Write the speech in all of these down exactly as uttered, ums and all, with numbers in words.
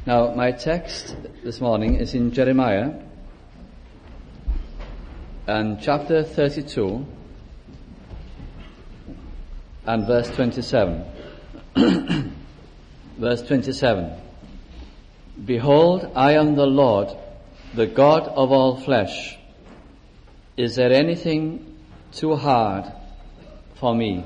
Now, my text this morning is in Jeremiah and chapter thirty-two and verse twenty-seven. Verse twenty-seven. Behold, I am the Lord, the God of all flesh. Is there anything too hard for me?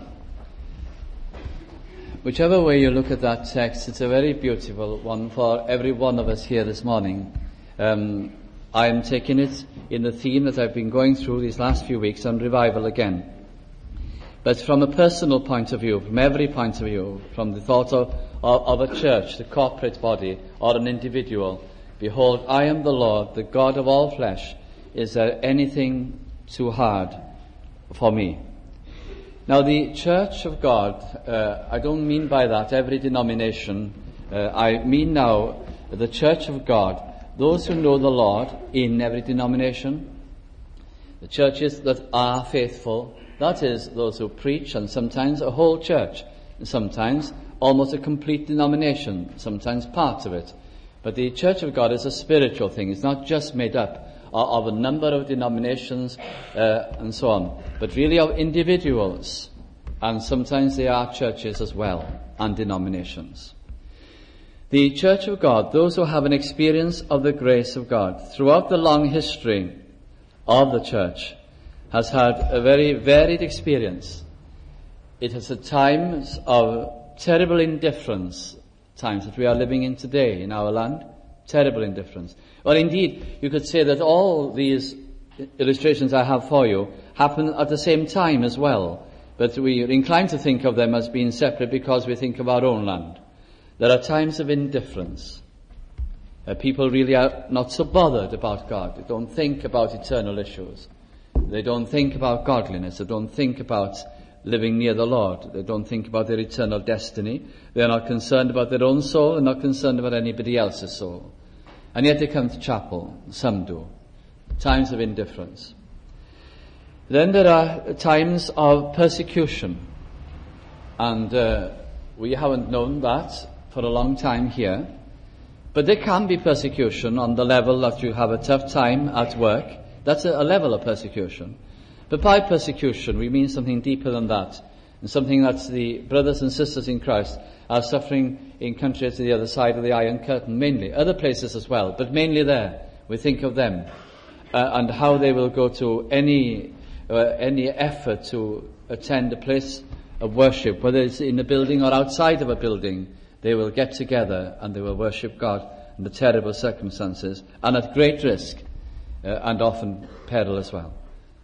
Whichever way you look at that text, it's a very beautiful one for every one of us here this morning. Um, I am taking it in the theme that I've been going through these last few weeks on revival again. But from a personal point of view, from every point of view, from the thought of, of, of a church, the corporate body, or an individual, behold, I am the Lord, the God of all flesh. Is there anything too hard for me? Now, the Church of God, uh, I don't mean by that every denomination. Uh, I mean now the Church of God, those who know the Lord in every denomination, the churches that are faithful, that is, those who preach, and sometimes a whole church, and sometimes almost a complete denomination, sometimes parts of it. But the Church of God is a spiritual thing. It's not just made up of a number of denominations uh, and so on, but really of individuals, and sometimes they are churches as well, and denominations. The Church of God, those who have an experience of the grace of God throughout the long history of the church, has had a very varied experience. It has had times of terrible indifference, times that we are living in today in our land, terrible indifference. Or indeed, you could say that all these illustrations I have for you happen at the same time as well. But we are inclined to think of them as being separate because we think of our own land. There are times of indifference. Uh, people really are not so bothered about God. They don't think about eternal issues. They don't think about godliness. They don't think about living near the Lord. They don't think about their eternal destiny. They are not concerned about their own soul and not concerned about anybody else's soul. And yet they come to chapel. Some do. Times of indifference. Then there are times of persecution. And uh, we haven't known that for a long time here. But there can be persecution on the level that you have a tough time at work. That's a, a level of persecution. But by persecution, we mean something deeper than that. And something that the brothers and sisters in Christ are suffering in countries to the other side of the Iron Curtain, mainly. Other places as well, but mainly there. We think of them. Uh, and how they will go to any uh, any effort to attend a place of worship, whether it's in a building or outside of a building. They will get together and they will worship God under terrible circumstances and at great risk uh, and often peril as well.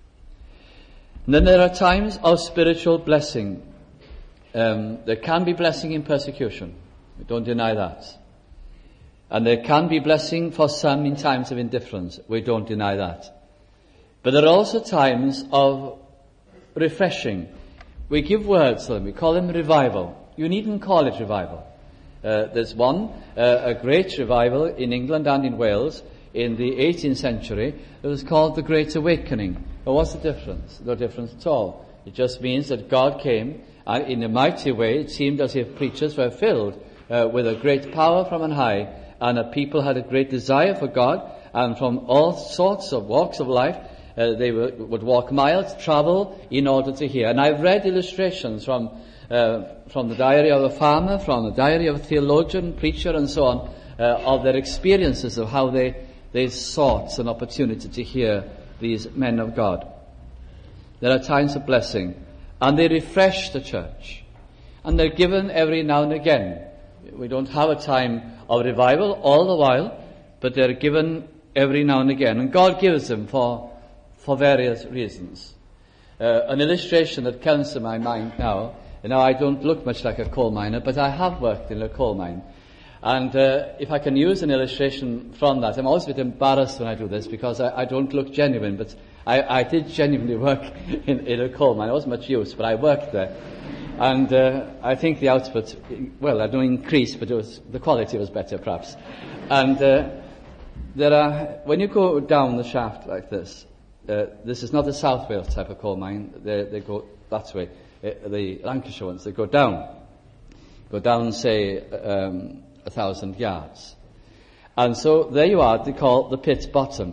And then there are times of spiritual blessing. Um, there can be blessing in persecution. We don't deny that. And there can be blessing for some in times of indifference. We don't deny that. But there are also times of refreshing. We give words to them. We call them revival. You needn't call it revival. Uh, there's one, uh, a great revival in England and in Wales in the eighteenth century. It was called the Great Awakening. Well, what's the difference? No difference at all. It just means that God came and in a mighty way. It seemed as if preachers were filled uh, with a great power from on high, and a people had a great desire for God, and from all sorts of walks of life uh, they were, would walk miles, travel in order to hear. And I've read illustrations from uh, from the diary of a farmer, from the diary of a theologian, preacher, and so on, uh, of their experiences of how they they sought an opportunity to hear these men of God. There are times of blessing, and they refresh the church, and they're given every now and again. We don't have a time of revival all the while, but they're given every now and again, and God gives them for for various reasons. Uh, an illustration that comes to my mind now, and now I don't look much like a coal miner, but I have worked in a coal mine. And uh, if I can use an illustration from that, I'm always a bit embarrassed when I do this because I, I don't look genuine, but I, I did genuinely work in, in a coal mine. I wasn't much use, but I worked there. And uh, I think the output, well, I don't increase, but it was, the quality was better perhaps. And uh, there are, when you go down the shaft like this, uh, this is not a South Wales type of coal mine, they, they go that way. Uh, the Lancashire ones, they go down. Go down, say, um, a thousand yards. And so there you are, they call it the Pit Bottom.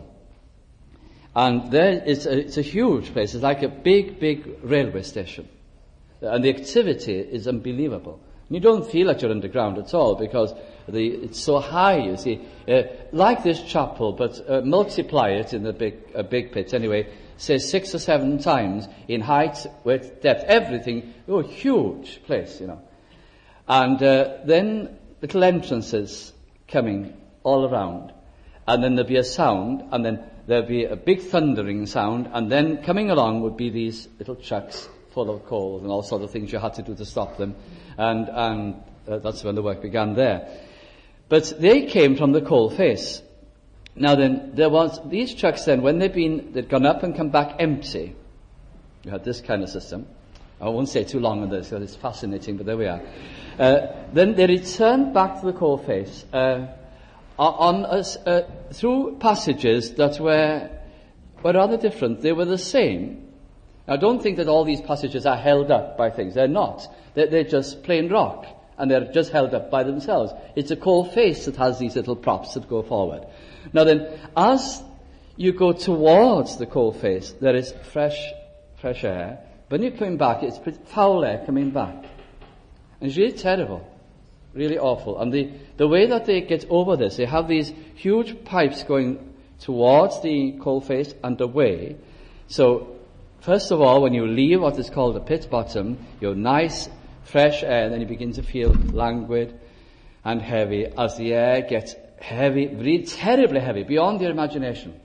And there it's a, it's a huge place. It's like a big, big railway station. And the activity is unbelievable. And you don't feel like you're underground at all because the, it's so high, you see. Uh, like this chapel, but uh, multiply it in the big, a big pit anyway, say six or seven times in height, width, depth, everything. Oh, huge place, you know. And uh, then little entrances coming all around. And then there'll be a sound, and then there'll be a big thundering sound, and then coming along would be these little chucks full of coals and all sorts of things you had to do to stop them. And, and uh, that's when the work began there. But they came from the coal face. Now then, there was, these trucks then, when they'd been, they'd gone up and come back empty. You had this kind of system. I won't say too long on this because it's fascinating, but there we are. Uh, then they returned back to the coal face, uh, on us, uh, through passages that were, were rather different. They were the same. Now don't think that all these passages are held up by things. They're not. They're, they're just plain rock. And they're just held up by themselves. It's a coal face that has these little props that go forward. Now then, as you go towards the coal face, there is fresh, fresh air. When you're coming back, it's pretty foul air coming back. And it's really terrible. Really awful. And the, the way that they get over this, they have these huge pipes going towards the coal face and away. So, first of all, when you leave what is called the pit bottom, you're nice, fresh air, then you begin to feel languid and heavy as the air gets heavy, really terribly heavy, beyond your imagination.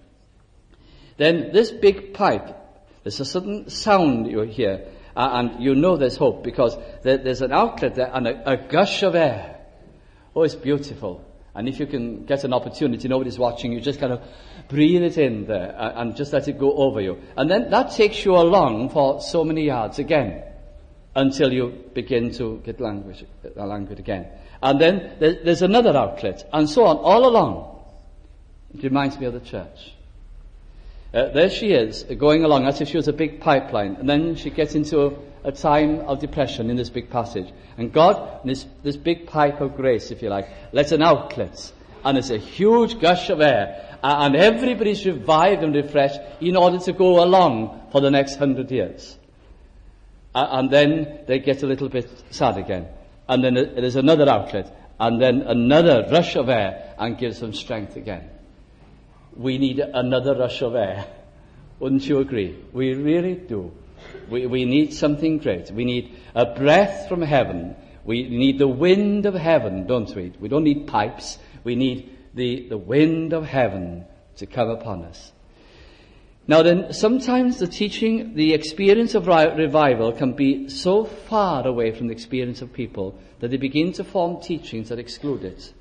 Then this big pipe, there's a sudden sound you hear, uh, and you know there's hope because there, there's an outlet there and a, a gush of air. Oh, it's beautiful. And if you can get an opportunity, nobody's watching, you just kind of breathe it in there uh, and just let it go over you. And then that takes you along for so many yards again, until you begin to get languid, uh, languid again. And then there, there's another outlet, and so on, all along. It reminds me of the church. Uh, there she is, uh, going along as if she was a big pipeline, and then she gets into a, a time of depression in this big passage. And God, this, this big pipe of grace, if you like, lets an outlet, and it's a huge gush of air, uh, and everybody's revived and refreshed in order to go along for the next hundred years. Uh, and then they get a little bit sad again. And then there's another outlet. And then another rush of air and gives them strength again. We need another rush of air. Wouldn't you agree? We really do. We, we need something great. We need a breath from heaven. We need the wind of heaven, don't we? We don't need pipes. We need the, the wind of heaven to come upon us. Now then, sometimes the teaching, the experience of revival can be so far away from the experience of people that they begin to form teachings that exclude it.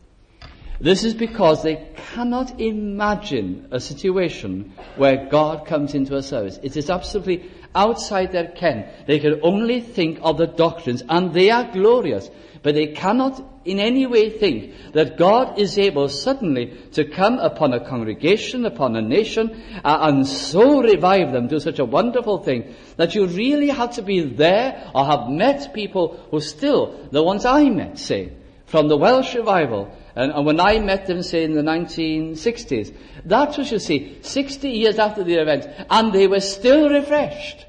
This is because they cannot imagine a situation where God comes into a service. It is absolutely outside their ken. They can only think of the doctrines, and they are glorious, but they cannot in any way think that God is able suddenly to come upon a congregation, upon a nation, uh, and so revive them, do such a wonderful thing, that you really have to be there or have met people who still, the ones I met, say, from the Welsh revival, and, and when I met them, say, in the nineteen sixties, that was, you see, sixty years after the event, and they were still refreshed.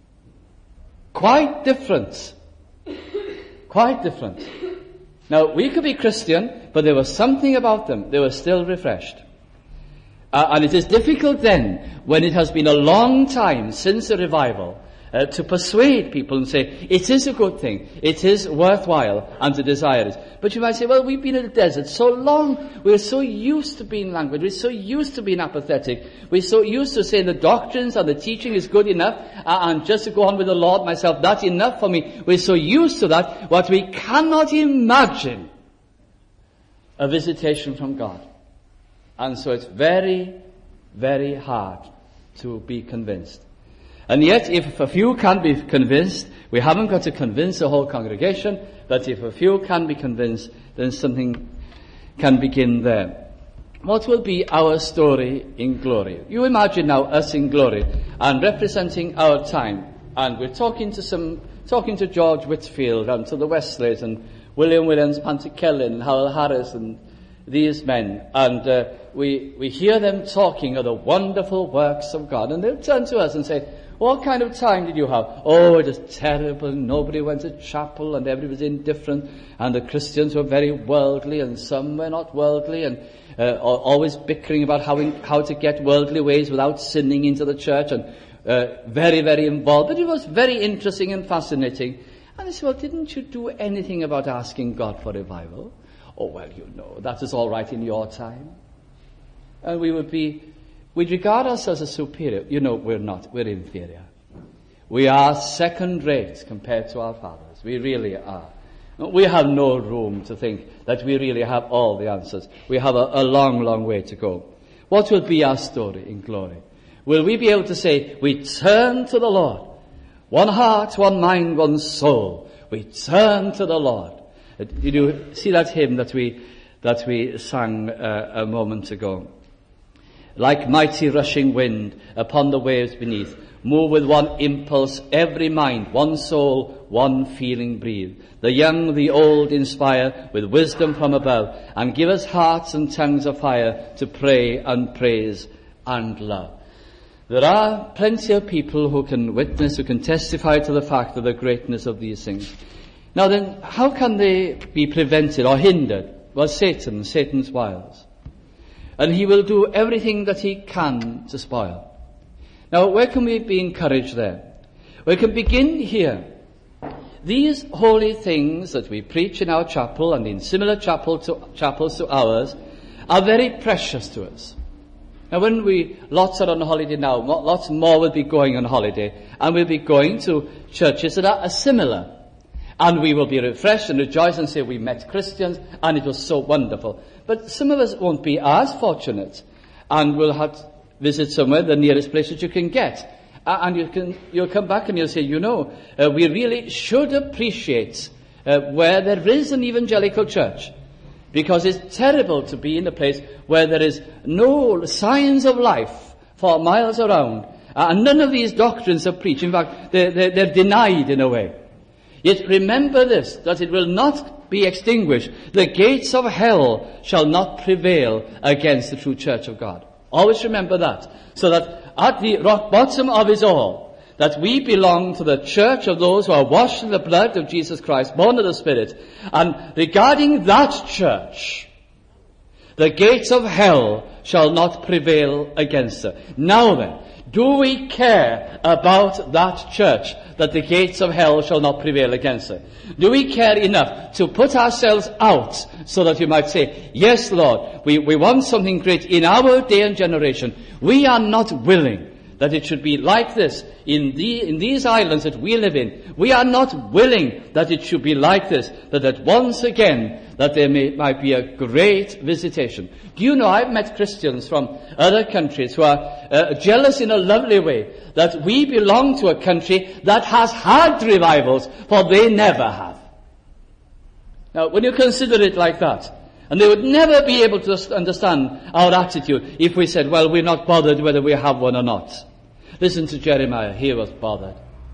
Quite different. Quite different. Now, we could be Christian, but there was something about them. They were still refreshed. Uh, and it is difficult then, when it has been a long time since the revival, uh, to persuade people and say, it is a good thing, it is worthwhile, and to desire it. But you might say, well, we've been in the desert so long, we're so used to being languid, we're so used to being apathetic, we're so used to saying the doctrines and the teaching is good enough, uh, and just to go on with the Lord myself, that's enough for me. We're so used to that, what we cannot imagine a visitation from God. And so it's very, very hard to be convinced. And yet, if a few can be convinced, we haven't got to convince the whole congregation, but if a few can be convinced, then something can begin there. What will be our story in glory? You imagine now us in glory and representing our time. And we're talking to some, talking to George Whitfield and to the Wesleys and William Williams, Panty Kellin, and Harold Harris and these men, and uh, we we hear them talking of the wonderful works of God, and they'll turn to us and say, what kind of time did you have? Oh, it was terrible. Nobody went to chapel, and everybody was indifferent, and the Christians were very worldly, and some were not worldly, and uh, always bickering about how in, how to get worldly ways without sinning into the church, and uh, very, very involved. But it was very interesting and fascinating. And I said, well, didn't you do anything about asking God for revival? Oh, well, you know, that is all right in your time. And we would be, we'd regard ourselves as superior. You know, we're not. We're inferior. We are second rate compared to our fathers. We really are. We have no room to think that we really have all the answers. We have a, a long, long way to go. What will be our story in glory? Will we be able to say, we turn to the Lord? One heart, one mind, one soul. We turn to the Lord. Did you see that hymn that we that we sang uh, a moment ago? Like mighty rushing wind upon the waves beneath, move with one impulse every mind, one soul, one feeling breathe. The young, the old inspire with wisdom from above, and give us hearts and tongues of fire to pray and praise and love. There are plenty of people who can witness, who can testify to the fact of the greatness of these things. Now then, how can they be prevented or hindered? Well, Satan, Satan's wiles. And he will do everything that he can to spoil. Now, where can we be encouraged there? We can begin here. These holy things that we preach in our chapel and in similar chapel to, chapels to ours are very precious to us. Now, when we, lots are on holiday now, lots more will be going on holiday, and we'll be going to churches that are similar. And we will be refreshed and rejoice and say we met Christians and it was so wonderful. But some of us won't be as fortunate, and we'll have to visit somewhere, the nearest place that you can get. Uh, and you can, you'll come back and you'll say, you know, uh, we really should appreciate uh, where there is an evangelical church. Because it's terrible to be in a place where there is no signs of life for miles around. Uh, and none of these doctrines are preached. In fact, they're, they're, they're denied in a way. Yet remember this, that it will not be extinguished. The gates of hell shall not prevail against the true church of God. Always remember that. So that at the rock bottom of it all, that we belong to the church of those who are washed in the blood of Jesus Christ, born of the Spirit. And regarding that church, the gates of hell shall not prevail against her. Now then, do we care about that church, that the gates of hell shall not prevail against her? Do we care enough to put ourselves out so that you might say, yes, Lord, we, we want something great in our day and generation. We are not willing that it should be like this in the in these islands that we live in. We are not willing that it should be like this, that, that once again that there may, might be a great visitation. Do you know, I've met Christians from other countries who are uh, jealous in a lovely way that we belong to a country that has had revivals, for they never have. Now, when you consider it like that, and they would never be able to understand our attitude if we said, well, we're not bothered whether we have one or not. Listen to Jeremiah. He was bothered.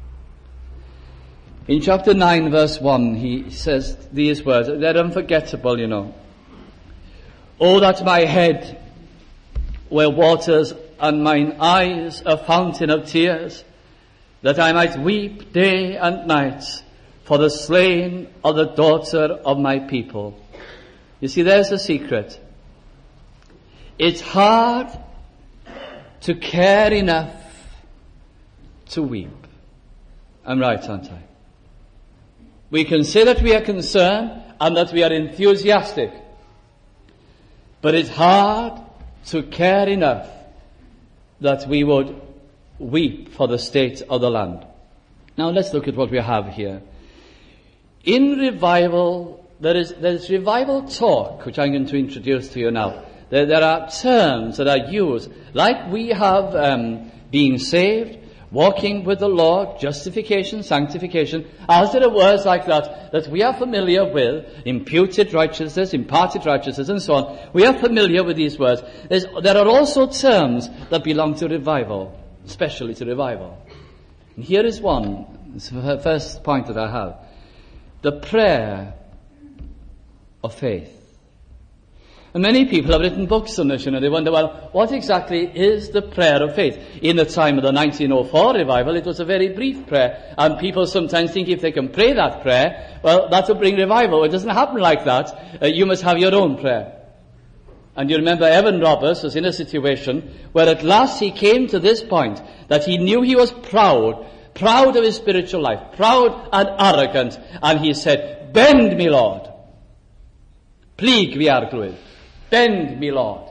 In chapter nine, verse one, he says these words. They're unforgettable, you know. Oh, that my head were waters and mine eyes a fountain of tears, that I might weep day and night for the slain of the daughter of my people. You see, there's the secret. It's hard to care enough to weep. I'm right, aren't I? We can say that we are concerned and that we are enthusiastic. But it's hard to care enough that we would weep for the state of the land. Now let's look at what we have here. In revival, there is there's revival talk, which I'm going to introduce to you now. There, there are terms that are used, like we have um, being saved, walking with the Lord, justification, sanctification, as there are words like that that we are familiar with, imputed righteousness, imparted righteousness, and so on. We are familiar with these words. There's, there are also terms that belong to revival, especially to revival. And here is one. It's the first point that I have. The prayer of faith. And many people have written books on this, you know. They wonder, well, what exactly is the prayer of faith? In the time of the nineteen oh four revival, it was a very brief prayer. And people sometimes think if they can pray that prayer, well, that will bring revival. It doesn't happen like that. Uh, you must have your own prayer. And you remember Evan Roberts was in a situation where at last he came to this point that he knew he was proud, proud of his spiritual life, proud and arrogant. And he said, "Bend me, Lord. Plig vi arglwydd. Bend me, Lord."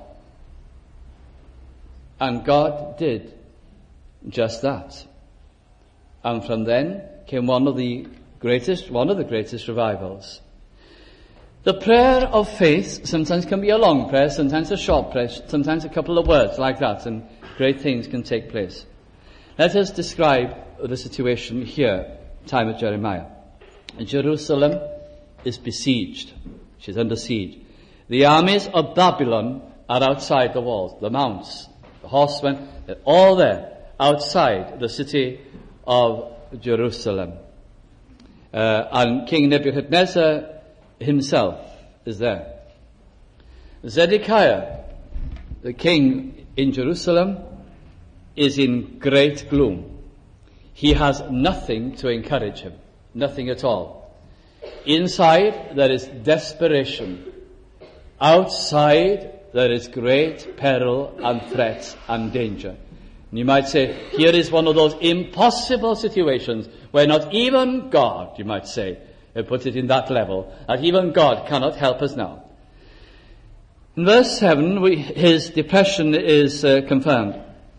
And God did just that. And from then came one of the greatest, one of the greatest revivals. The prayer of faith sometimes can be a long prayer, sometimes a short prayer, sometimes a couple of words like that, and great things can take place. Let us describe the situation here, time of Jeremiah. Jerusalem is besieged. She's under siege. The armies of Babylon are outside the walls, the mounts, the horsemen, they're all there, outside the city of Jerusalem. Uh, and King Nebuchadnezzar himself is there. Zedekiah, the king in Jerusalem, is in great gloom. He has nothing to encourage him, nothing at all. Inside there is desperation. Outside there is great peril and threat and danger. And you might say, here is one of those impossible situations where not even God, you might say, put it in that level, that even God cannot help us now. In verse seven, we, his depression is uh, confirmed.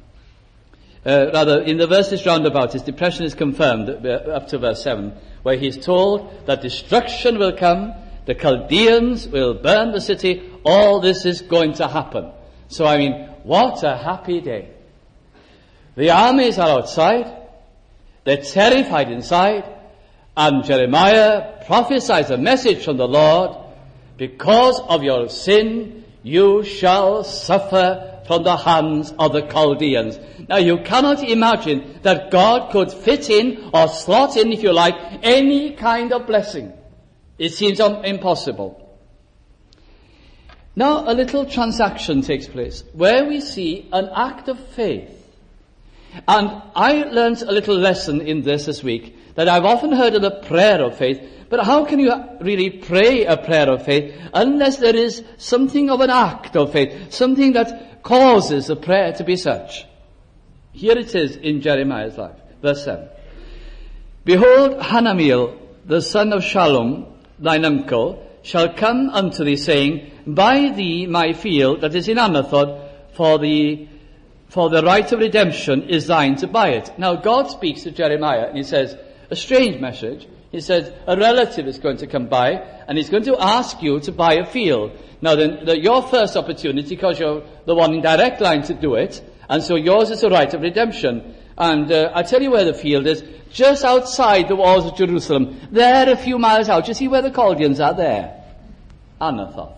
Uh, rather, in the verses round about, his depression is confirmed uh, up to verse seven, where he's told that destruction will come, the Chaldeans will burn the city, all this is going to happen. So, I mean, what a happy day. The armies are outside, they're terrified inside, and Jeremiah prophesies a message from the Lord: because of your sin, you shall suffer from the hands of the Chaldeans. Now, you cannot imagine that God could fit in, or slot in, if you like, any kind of blessing. It seems impossible. Now, a little transaction takes place, where we see an act of faith. And I learned a little lesson in this this week, that I've often heard of the prayer of faith, but how can you really pray a prayer of faith unless there is something of an act of faith, something that causes the prayer to be such? Here it is in Jeremiah's life, verse seven. Behold, Hanamiel, the son of Shallum, thine uncle, shall come unto thee, saying, Buy thee my field that is in Anathoth, for the for the right of redemption is thine to buy it. Now, God speaks to Jeremiah, and he says, a strange message. He says, a relative is going to come by, and he's going to ask you to buy a field. Now, then, the, your first opportunity, because you're the one in direct line to do it, and so yours is the right of redemption. And uh, I tell you where the field is, just outside the walls of Jerusalem, there a few miles out. You see where the Chaldeans are there? Anathoth.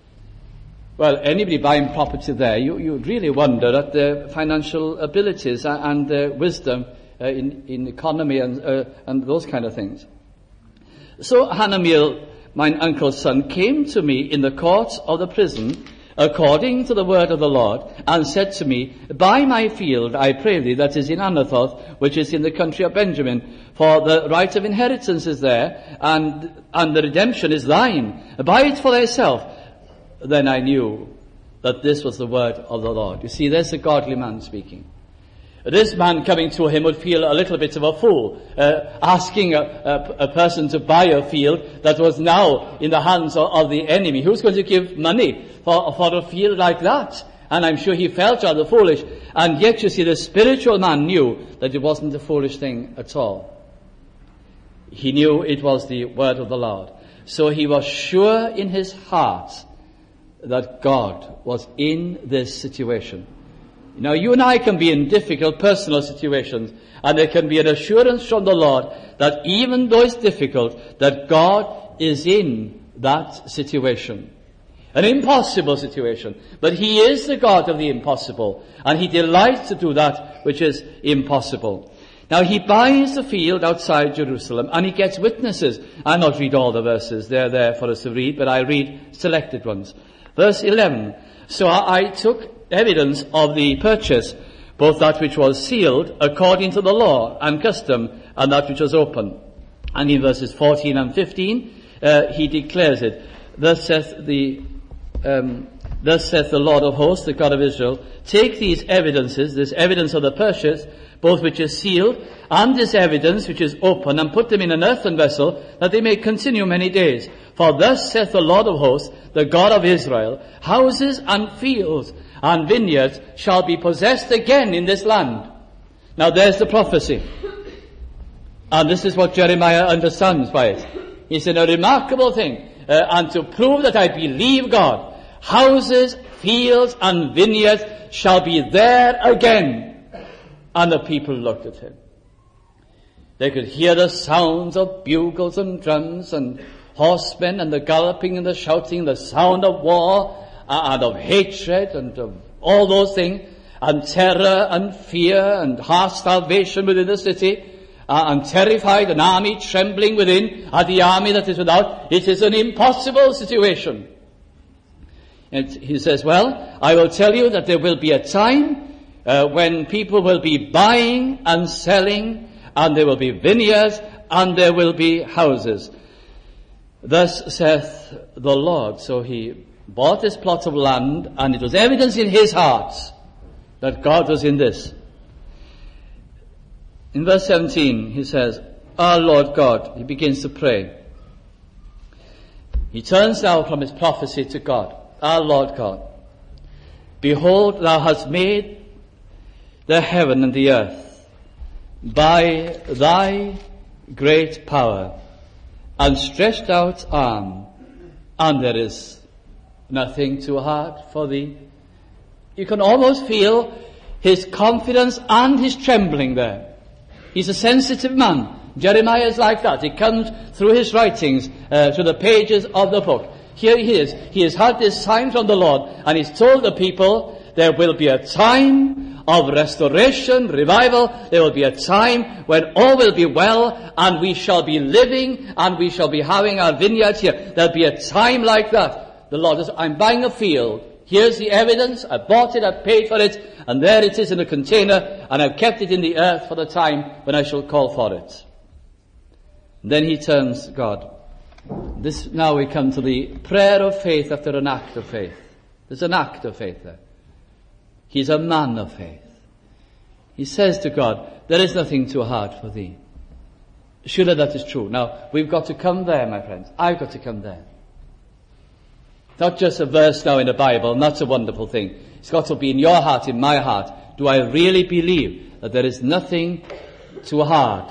Well, anybody buying property there, you, you really wonder at their financial abilities and their wisdom uh, in, in economy and, uh, and those kind of things. So Hanamiel, mine uncle's son, came to me in the courts of the prison, according to the word of the Lord, and said to me, Buy my field, I pray thee, that is in Anathoth, which is in the country of Benjamin, for the right of inheritance is there, and, and the redemption is thine. Buy it for thyself. Then I knew that this was the word of the Lord. You see, there's a godly man speaking. This man coming to him would feel a little bit of a fool, uh, asking a, a, a person to buy a field that was now in the hands of, of the enemy. Who's going to give money for, for a field like that? And I'm sure he felt rather foolish. And yet, you see, the spiritual man knew that it wasn't a foolish thing at all. He knew it was the word of the Lord. So he was sure in his heart that God was in this situation. Now, you and I can be in difficult personal situations, and there can be an assurance from the Lord that even though it's difficult, that God is in that situation. An impossible situation. But He is the God of the impossible, and He delights to do that which is impossible. Now, he buys the field outside Jerusalem, and he gets witnesses. I'll not read all the verses. They're there for us to read, but I'll read selected ones. Verse eleven. So I, I took evidence of the purchase, both that which was sealed according to the law and custom, and that which was open. And in verses fourteen and fifteen, uh, he declares it. Thus saith the, um, thus saith the Lord of hosts, the God of Israel, take these evidences, this evidence of the purchase, both which is sealed, and this evidence which is open, and put them in an earthen vessel, that they may continue many days. For thus saith the Lord of hosts, the God of Israel, houses and fields and vineyards shall be possessed again in this land. Now there's the prophecy. And this is what Jeremiah understands by it. He said a remarkable thing, uh, and to prove that I believe God, houses, fields and vineyards shall be there again. And the people looked at him. They could hear the sounds of bugles and drums and horsemen and the galloping and the shouting, the sound of war and of hatred and of all those things, and terror and fear and harsh starvation within the city, uh, and terrified, an army trembling within at the army that is without. It is an impossible situation. And he says, well, I will tell you that there will be a time Uh, when people will be buying and selling, and there will be vineyards, and there will be houses. Thus saith the Lord. So he bought this plot of land, and it was evidence in his heart that God was in this. In verse seventeen, he says, Our Lord God, he begins to pray. He turns now from his prophecy to God. Our Lord God, behold, thou hast made the heaven and the earth by thy great power and stretched out arm, and there is nothing too hard for thee. You can almost feel his confidence and his trembling there. He's a sensitive man. Jeremiah is like that. It comes through his writings, uh, through the pages of the book. Here he is. He has had this sign from the Lord, and he's told the people there will be a time of restoration, revival. There will be a time when all will be well, and we shall be living, and we shall be having our vineyards here. There'll be a time like that. The Lord says, I'm buying a field. Here's the evidence. I bought it, I paid for it, and there it is in a container, and I've kept it in the earth for the time when I shall call for it. Then he turns to God. This, now we come to the prayer of faith after an act of faith. There's an act of faith there. He's a man of faith. He says to God, there is nothing too hard for thee. Surely that is true. Now, we've got to come there, my friends. I've got to come there. Not just a verse now in the Bible, and that's a wonderful thing. It's got to be in your heart, in my heart. Do I really believe that there is nothing too hard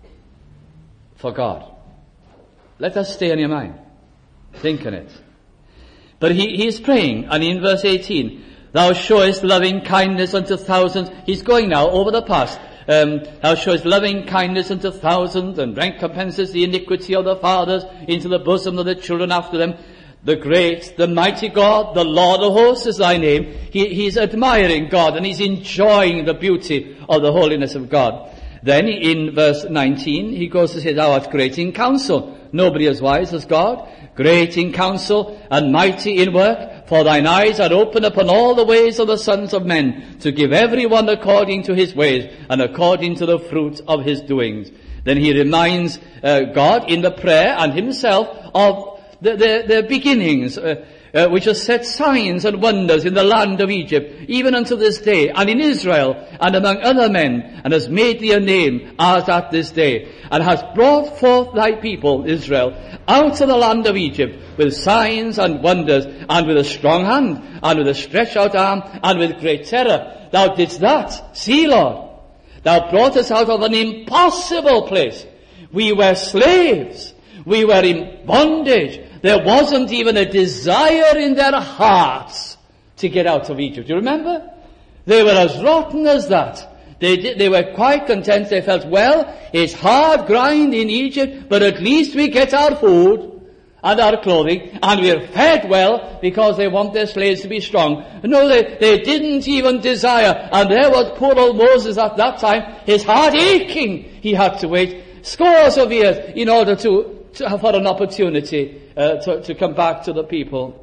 for God? Let that stay on your mind. Think on it. But he, he is praying, and in verse eighteen, Thou showest loving kindness unto thousands. He's going now over the past. Um, thou showest loving kindness unto thousands, and recompenses the iniquity of the fathers into the bosom of the children after them. The great, the mighty God, the Lord of hosts is thy name. He, he's admiring God, and he's enjoying the beauty of the holiness of God. Then in verse nineteen, he goes to say, Thou art great in counsel. Nobody as wise as God. Great in counsel and mighty in work. For thine eyes are open upon all the ways of the sons of men, to give every one according to his ways and according to the fruit of his doings. Then he reminds uh, God in the prayer and himself of the, the, the beginnings, uh, uh, which has set signs and wonders in the land of Egypt, even unto this day, and in Israel, and among other men, and has made thee a name as at this day, and has brought forth thy people, Israel, out of the land of Egypt, with signs and wonders, and with a strong hand, and with a stretched out arm, and with great terror. Thou didst that. See, Lord, thou brought us out of an impossible place. We were slaves. We were in bondage. There wasn't even a desire in their hearts to get out of Egypt. You remember? They were as rotten as that. They did, they were quite content. They felt, well, it's hard grind in Egypt, but at least we get our food and our clothing, and we're fed well, because they want their slaves to be strong. No, they, they didn't even desire. And there was poor old Moses at that time, his heart aching. He had to wait scores of years in order to, to for an opportunity uh, to, to come back to the people.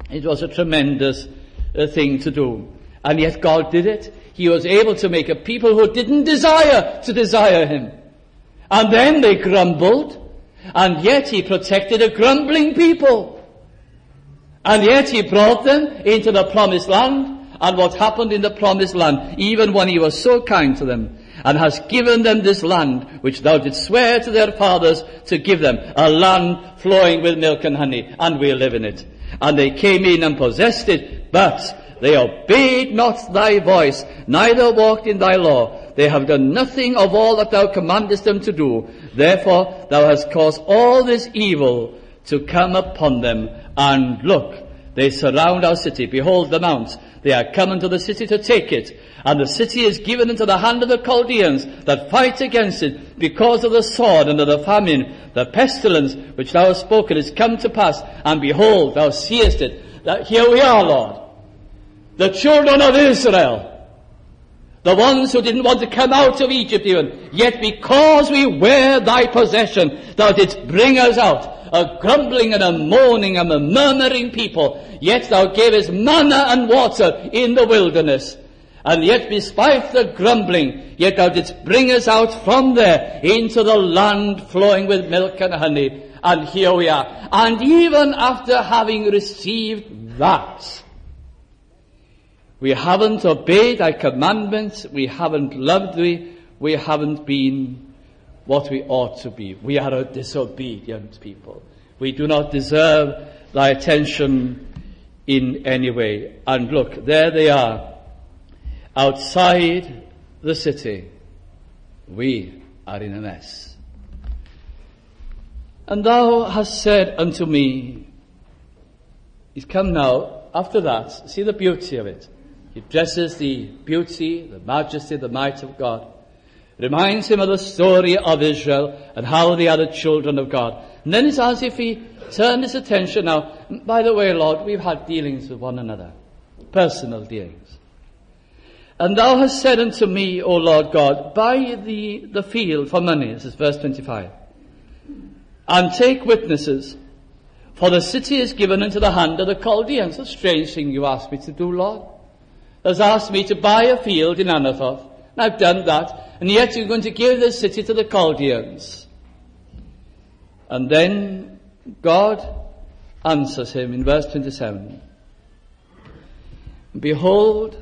It was a tremendous uh, thing to do. And yet God did it. He was able to make a people who didn't desire to desire him. And then they grumbled. And yet he protected a grumbling people. And yet he brought them into the promised land. And what happened in the promised land, even when he was so kind to them, and has given them this land, which thou didst swear to their fathers to give them, a land flowing with milk and honey, and we live in it. And they came in and possessed it, but they obeyed not thy voice, neither walked in thy law. They have done nothing of all that thou commandest them to do. Therefore thou hast caused all this evil to come upon them. And look, they surround our city. Behold the mount. They are come into the city to take it. And the city is given into the hand of the Chaldeans that fight against it, because of the sword and of the famine. The pestilence which thou hast spoken is come to pass. And behold, thou seest it. That here we are, Lord. The children of Israel. The ones who didn't want to come out of Egypt even. Yet because we were thy possession, thou didst bring us out. A grumbling and a moaning and a murmuring people. Yet thou gavest manna and water in the wilderness. And yet despite the grumbling, yet thou didst bring us out from there into the land flowing with milk and honey. And here we are. And even after having received that, we haven't obeyed thy commandments, we haven't loved thee, we haven't been what we ought to be. We are a disobedient people. We do not deserve thy attention in any way. And look, there they are, outside the city. We are in a mess. And thou hast said unto me, he's come now, after that, see the beauty of it. He addresses the beauty, the majesty, the might of God. Reminds him of the story of Israel and how they are the children of God. And then it's as if he turned his attention now. By the way, Lord, we've had dealings with one another. Personal dealings. And thou hast said unto me, O Lord God, buy the, the field for money. This is verse twenty-five. And take witnesses, for the city is given into the hand of the Chaldeans. A strange thing you asked me to do, Lord. Has asked me to buy a field in Anathoth, and I've done that, and yet you're going to give this city to the Chaldeans. And then God answers him in verse twenty-seven. Behold,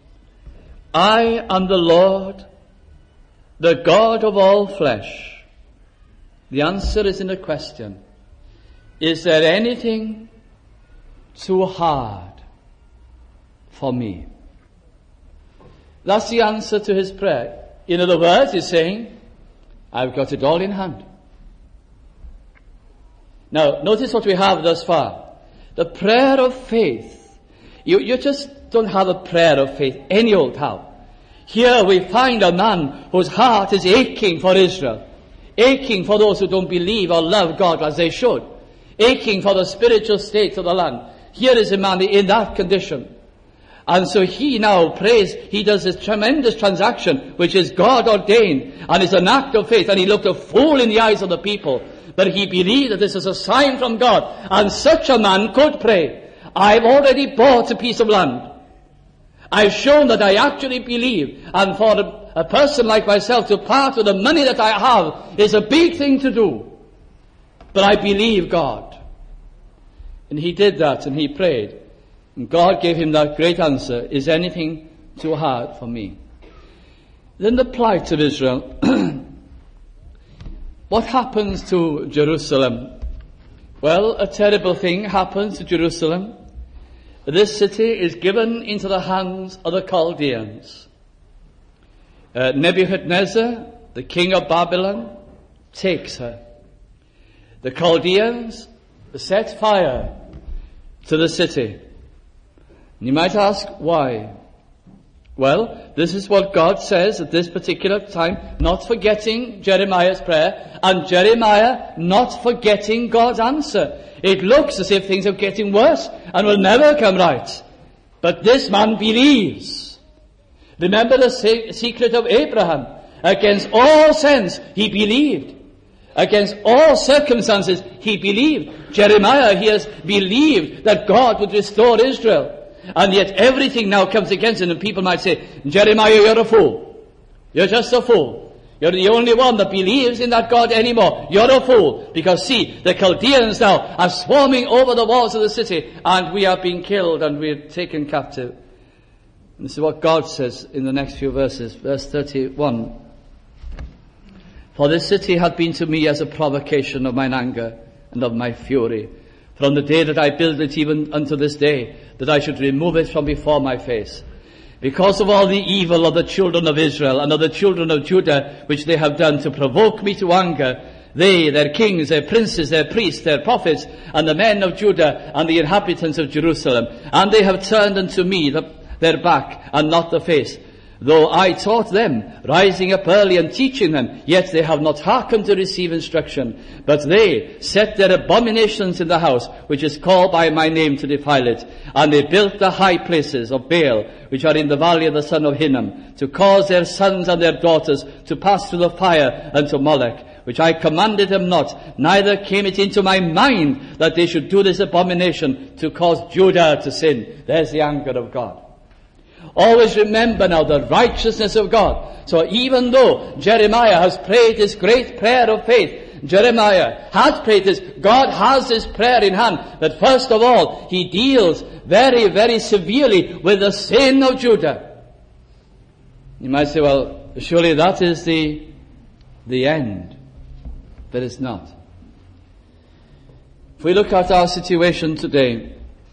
I am the Lord, the God of all flesh. The answer is in a question. Is there anything too hard for me? That's the answer to his prayer. In other words, he's saying, I've got it all in hand. Now, notice what we have thus far. The prayer of faith. You, you just don't have a prayer of faith any old how. Here we find a man whose heart is aching for Israel. Aching for those who don't believe or love God as they should. Aching for the spiritual state of the land. Here is a man in that condition. And so he now prays, he does this tremendous transaction, which is God ordained, and is an act of faith, and he looked a fool in the eyes of the people. But he believed that this is a sign from God, and such a man could pray, I've already bought a piece of land. I've shown that I actually believe, and for a, a person like myself to part with the money that I have is a big thing to do. But I believe God. And he did that, and he prayed. And God gave him that great answer, is anything too hard for me? Then the plight of Israel. What happens to Jerusalem? Well, a terrible thing happens to Jerusalem. This city is given into the hands of the Chaldeans. Uh, Nebuchadnezzar, the king of Babylon, takes her. The Chaldeans set fire to the city. You might ask, why? Well, this is what God says at this particular time, not forgetting Jeremiah's prayer, and Jeremiah not forgetting God's answer. It looks as if things are getting worse and will never come right. But this man believes. Remember the se- secret of Abraham. Against all sense, he believed. Against all circumstances, he believed. Jeremiah, he has believed that God would restore Israel. And yet everything now comes against him, and people might say, Jeremiah, you're a fool. You're just a fool. You're the only one that believes in that God anymore. You're a fool. Because see, the Chaldeans now are swarming over the walls of the city, and we are being killed and we're taken captive. And this is what God says in the next few verses. Verse thirty-one. For this city hath been to me as a provocation of mine anger and of my fury, from the day that I built it even unto this day, that I should remove it from before my face. Because of all the evil of the children of Israel and of the children of Judah, which they have done to provoke me to anger, they, their kings, their princes, their priests, their prophets, and the men of Judah, and the inhabitants of Jerusalem, and they have turned unto me the, their back, and not the face. Though I taught them, rising up early and teaching them, yet they have not hearkened to receive instruction. But they set their abominations in the house, which is called by my name, to defile it. And they built the high places of Baal, which are in the valley of the son of Hinnom, to cause their sons and their daughters to pass through the fire unto Molech, which I commanded them not, neither came it into my mind that they should do this abomination, to cause Judah to sin. There's the anger of God. Always remember now the righteousness of God. So even though Jeremiah has prayed this great prayer of faith, Jeremiah has prayed this, God has this prayer in hand, that first of all, he deals very, very severely with the sin of Judah. You might say, well, surely that is the, the end. But it's not. If we look at our situation today,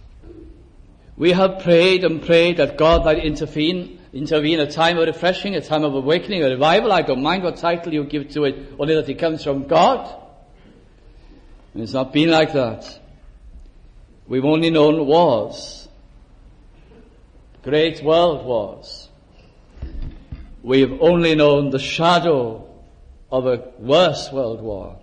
we have prayed and prayed that God might intervene, intervene a time of refreshing, a time of awakening, a revival. I don't mind what title you give to it, only that it comes from God. And it's not been like that. We've only known wars. Great world wars. We've only known the shadow of a worse world war.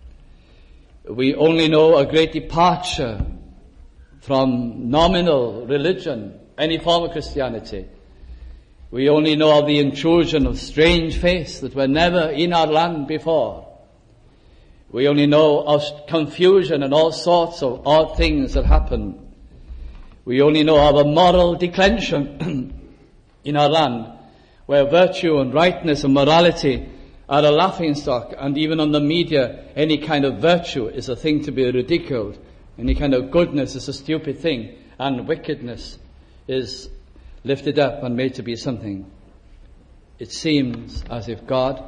We only know a great departure from nominal religion, any form of Christianity. We only know of the intrusion of strange faiths that were never in our land before. We only know of confusion and all sorts of odd things that happen. We only know of a moral declension in our land, where virtue and rightness and morality are a laughingstock, and even on the media, any kind of virtue is a thing to be ridiculed. Any kind of goodness is a stupid thing, and wickedness is lifted up and made to be something. It seems as if God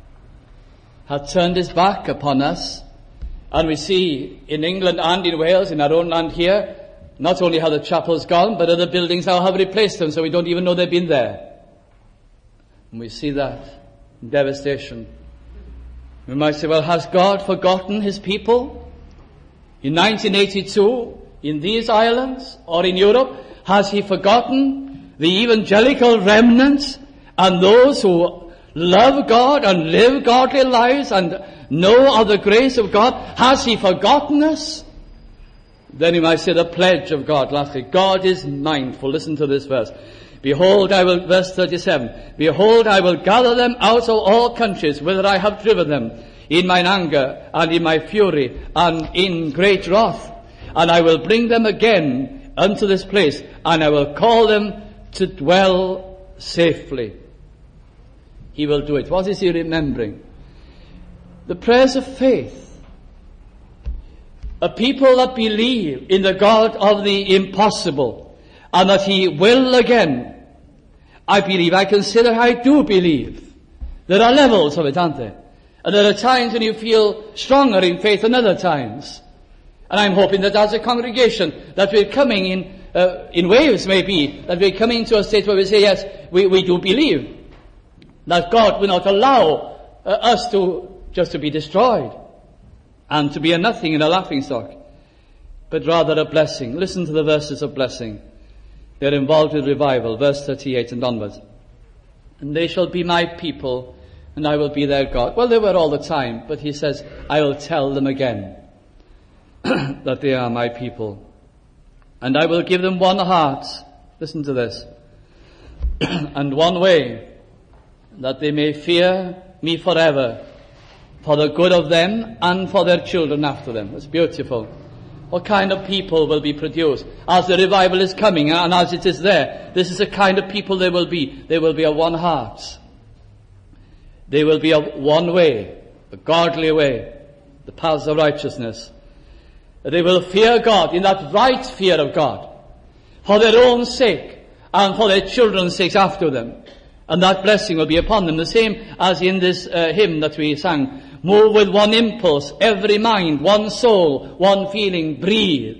had turned his back upon us, and we see in England and in Wales, in our own land here, not only have the chapels gone, but other buildings now have replaced them, so we don't even know they've been there. And we see that devastation. We might say, well, has God forgotten his people? In nineteen eighty-two, in these islands, or in Europe, has he forgotten the evangelical remnants and those who love God and live godly lives and know of the grace of God? Has he forgotten us? Then you might say the pledge of God. Lastly, God is mindful. Listen to this verse. Behold, I will, verse thirty-seven, behold, I will gather them out of all countries whither I have driven them, in mine anger and in my fury and in great wrath. And I will bring them again unto this place, and I will call them to dwell safely. He will do it. What is he remembering? The prayers of faith. A people that believe in the God of the impossible, and that he will again. I believe, I consider I do believe. There are levels of it, aren't there? And there are times when you feel stronger in faith than other times. And I'm hoping that as a congregation, that we're coming in, uh, in waves maybe, that we're coming to a state where we say, yes, we, we do believe that God will not allow uh, us to just to be destroyed and to be a nothing and a laughingstock, but rather a blessing. Listen to the verses of blessing. They're involved with revival, verse thirty-eight and onwards. And they shall be my people, and I will be their God. Well, they were all the time, but he says, I will tell them again that they are my people. And I will give them one heart, listen to this, and one way, that they may fear me forever, for the good of them and for their children after them. It's beautiful. What kind of people will be produced? As the revival is coming and as it is there, this is the kind of people they will be. They will be of one heart. They will be of one way, the godly way, the paths of righteousness. They will fear God in that right fear of God, for their own sake and for their children's sake after them. And that blessing will be upon them, the same as in this uh, hymn that we sang. Move with one impulse, every mind, one soul, one feeling, breathe.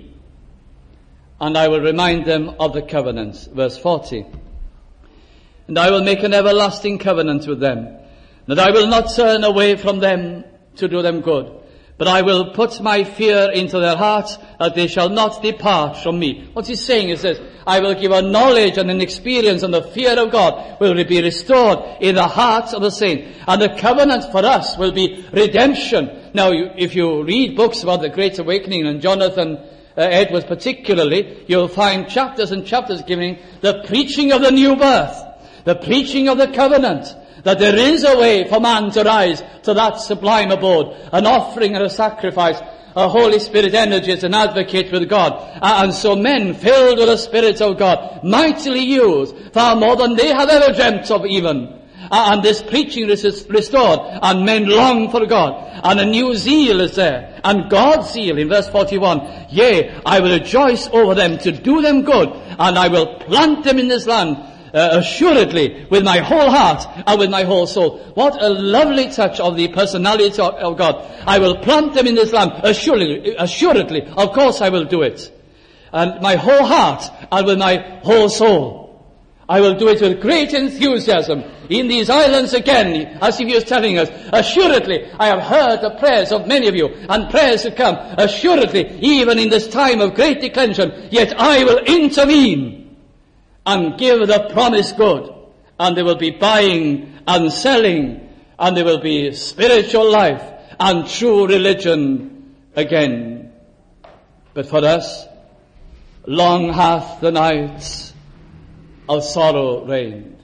And I will remind them of the covenants. Verse forty. And I will make an everlasting covenant with them, that I will not turn away from them to do them good, but I will put my fear into their hearts, that they shall not depart from me. What he's saying is this: I will give a knowledge and an experience, and the fear of God will be restored in the hearts of the saints. And the covenant for us will be redemption. Now, you, if you read books about the Great Awakening, and Jonathan uh, Edwards particularly, you'll find chapters and chapters giving the preaching of the new birth, the preaching of the covenant, that there is a way for man to rise to that sublime abode, an offering and a sacrifice, a Holy Spirit energies and advocate with God. And so men filled with the Spirit of God, mightily used, far more than they have ever dreamt of even. And this preaching is restored, and men long for God, and a new zeal is there, and God's zeal in verse forty-one. Yea, I will rejoice over them to do them good, and I will plant them in this land, Uh, assuredly, with my whole heart and with my whole soul. What a lovely touch of the personality of, of God. I will plant them in this land, assuredly, assuredly. Of course I will do it. And my whole heart and with my whole soul. I will do it with great enthusiasm. In these islands again, as if he was telling us, assuredly, I have heard the prayers of many of you, and prayers to come. Assuredly, even in this time of great declension, yet I will intervene and give the promised good, and there will be buying and selling, and there will be spiritual life and true religion again. But for us, long hath the night of sorrow reigned.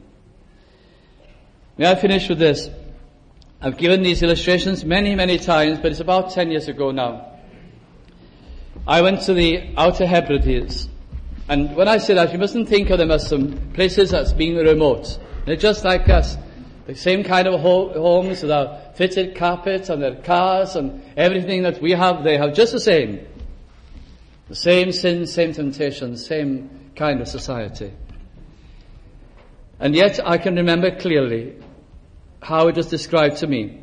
May I finish with this? I've given these illustrations many, many times, but it's about ten years ago now. I went to the Outer Hebrides. And when I say that, you mustn't think of them as some places that's being remote. They're just like us. The same kind of ho- homes with our fitted carpets and their cars and everything that we have, they have just the same. The same sin, same temptation, same kind of society. And yet I can remember clearly how it was described to me.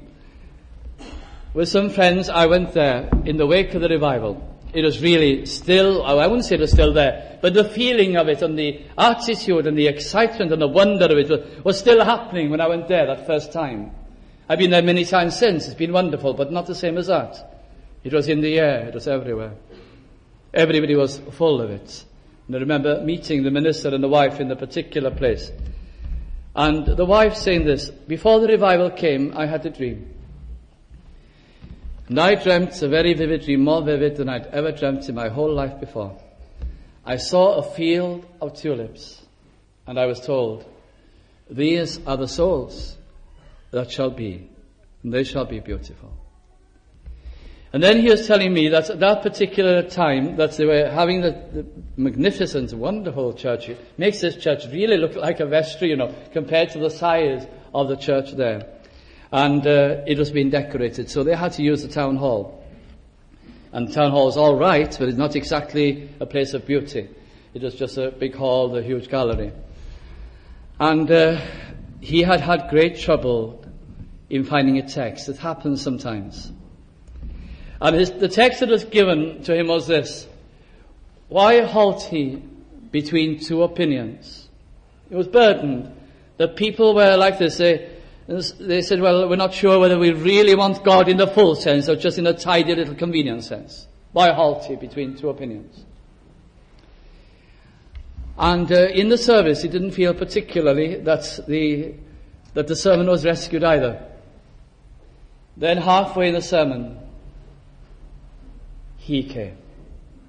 With some friends, I went there in the wake of the revival. It was really still, I wouldn't say it was still there, but the feeling of it and the attitude and the excitement and the wonder of it was still happening when I went there that first time. I've been there many times since. It's been wonderful, but not the same as that. It was in the air. It was everywhere. Everybody was full of it. And I remember meeting the minister and the wife in the particular place. And the wife saying this: before the revival came, I had a dream. And I dreamt a very vivid dream, more vivid than I'd ever dreamt in my whole life before. I saw a field of tulips, and I was told, these are the souls that shall be, and they shall be beautiful. And then he was telling me that at that particular time that they were having the, the magnificent, wonderful church. It makes this church really look like a vestry, you know, compared to the size of the church there. And uh, it was being decorated, so they had to use the town hall. And the town hall is all right, but it's not exactly a place of beauty. It was just a big hall, a huge gallery. And uh, he had had great trouble in finding a text. It happens sometimes. And his, the text that was given to him was this: why halt he between two opinions? It was burdened. The people were like this. They, they said, well, we're not sure whether we really want God in the full sense or just in a tidy little convenient sense. Why halt he between two opinions? And uh, in the service, he didn't feel particularly that the, that the sermon was rescued either. Then halfway in the sermon, he came.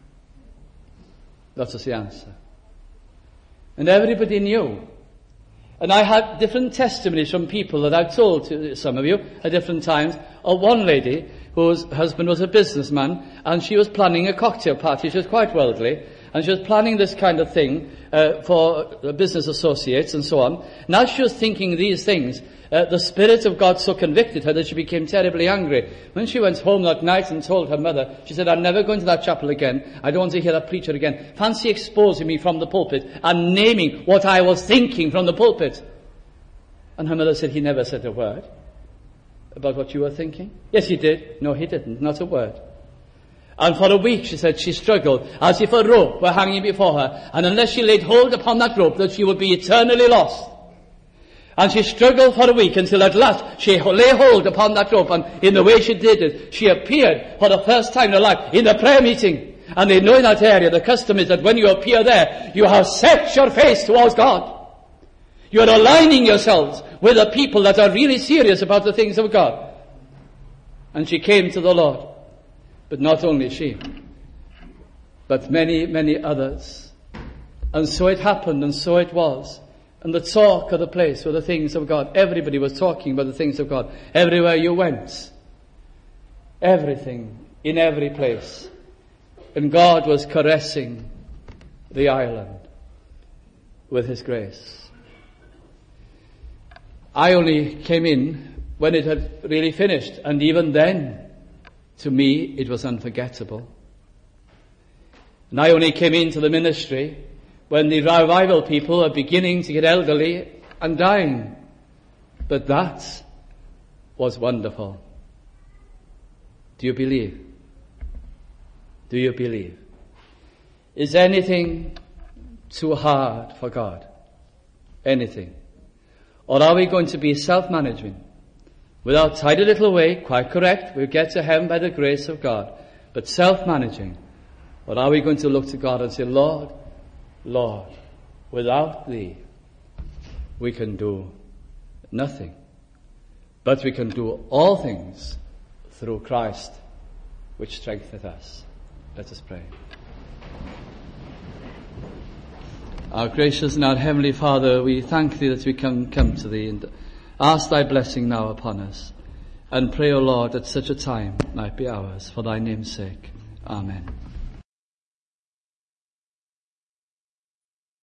That was the answer. And everybody knew And I had different testimonies from people that I've told to some of you at different times, of one lady whose husband was a businessman, and she was planning a cocktail party. She was quite worldly, and she was planning this kind of thing uh, for uh, business associates and so on. And as she was thinking these things, uh, the Spirit of God so convicted her that she became terribly angry. When she went home that night and told her mother, she said, "I'm never going to that chapel again. I don't want to hear that preacher again. Fancy exposing me from the pulpit and naming what I was thinking from the pulpit." And her mother said, "He never said a word about what you were thinking." "Yes, he did." "No, he didn't. Not a word." And for a week, she said, she struggled as if a rope were hanging before her, and unless she laid hold upon that rope, that she would be eternally lost. And she struggled for a week until at last she lay hold upon that rope, and in the way she did it, she appeared for the first time in her life in the prayer meeting. And they know in that area, the custom is that when you appear there, you have set your face towards God. You are aligning yourselves with the people that are really serious about the things of God. And she came to the Lord. But not only she, but many, many others. And so it happened, and so it was. And the talk of the place were the things of God. Everybody was talking about the things of God. Everywhere you went. Everything, in every place. And God was caressing the island with His grace. I only came in when it had really finished, and even then, to me, it was unforgettable. And I only came into the ministry when the revival people are beginning to get elderly and dying. But that was wonderful. Do you believe? Do you believe? Is anything too hard for God? Anything? Or are we going to be self-managing? With our tidy little way, quite correct, we'll get to heaven by the grace of God. But self-managing, or are we going to look to God and say, "Lord, Lord, without Thee, we can do nothing. But we can do all things through Christ, which strengtheneth us." Let us pray. Our gracious and our heavenly Father, we thank Thee that we can come to Thee and ask Thy blessing now upon us, and pray, O Lord, that such a time might be ours, for Thy name's sake. Amen.